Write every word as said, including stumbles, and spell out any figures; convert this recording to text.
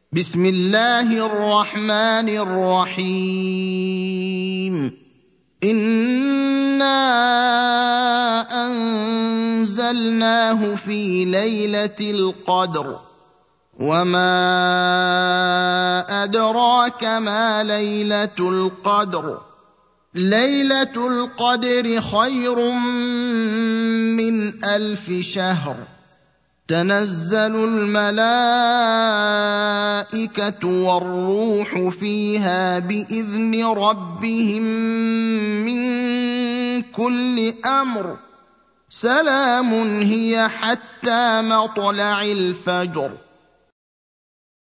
بسم الله الرحمن الرحيم إنا أنزلناه في ليلة القدر وما أدراك ما ليلة القدر ليلة القدر خير من ألف شهر تنزل الملائكة والروح فيها بإذن ربهم من كل أمر سلام هي حتى مطلع الفجر